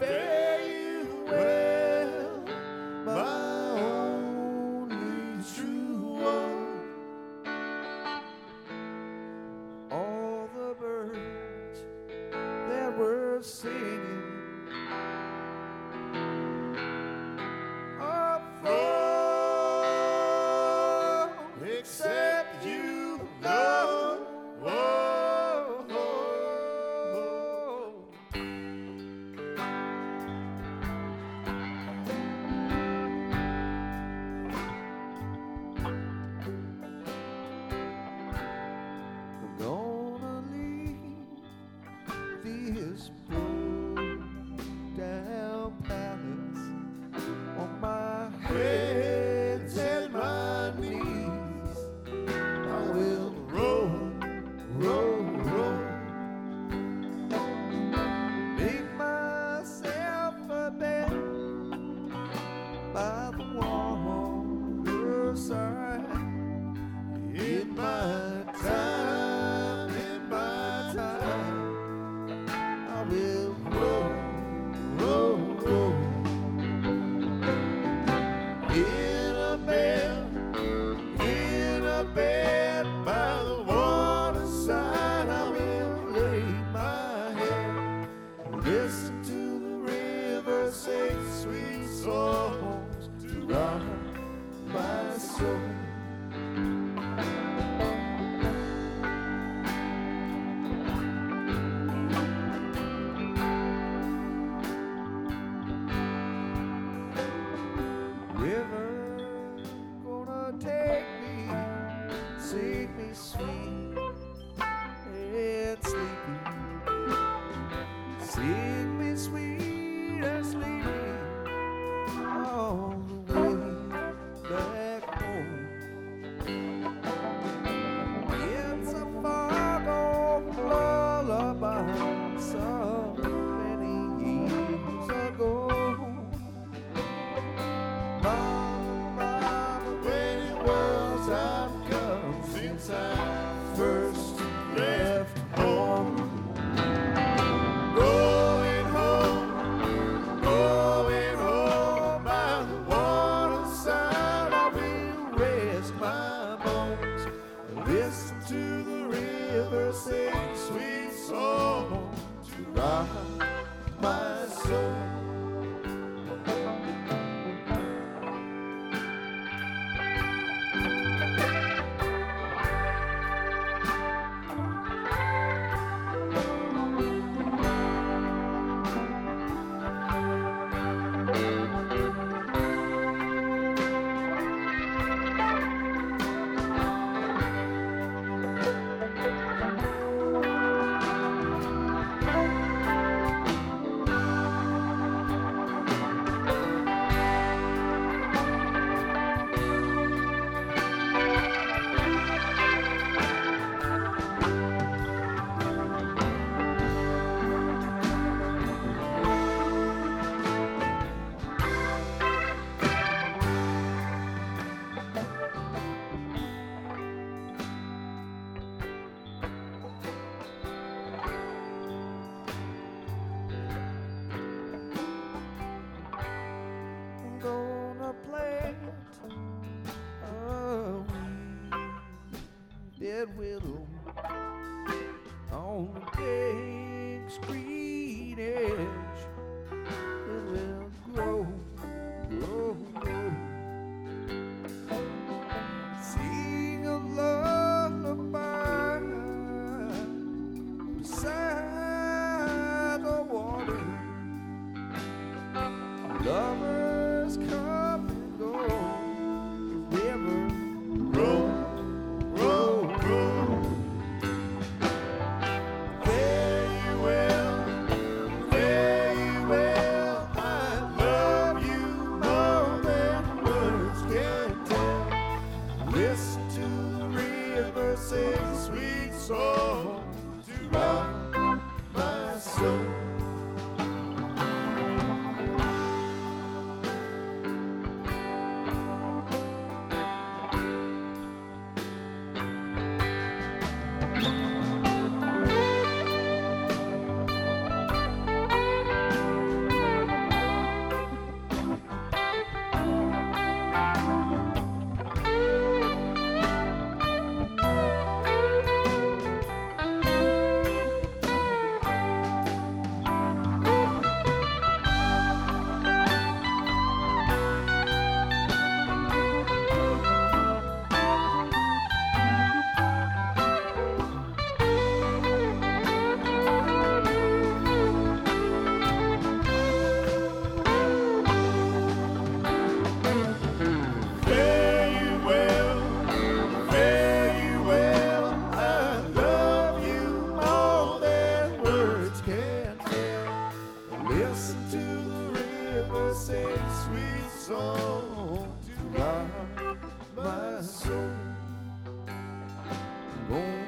fare you well, my only true one. All the birds that were singing are full, except you, Lord. Gonna leave this broke down palace on my hands and my knees. I will roll, roll, roll, make myself a bed by the waterside. In my time, I will roll, roll, roll in a bed by the waterside. I will lay my head, listen to the river sing sweet songs to rock my soul. River gonna take me, sing me sweet and sleepy, sing me sweet and sleepy all the way back home. It's a far-gone lullaby so many years ago. Mama, when it was I've come since I first left home. Going home by the waterside. I will rest my bones, listen to the river sing sweet songs to rock my soul. I'm gonna plant a dead willow on the big screen edge. It will grow, grow, grow. Sing a lullaby beside the water. Lovers come and go. The river roll, roll, roll. Fare you well, fare you well. I love you more than words can tell. Listen to the river sing sweet song to rock my soul. Listen to the river sing sweet song to rock my soul. Gonna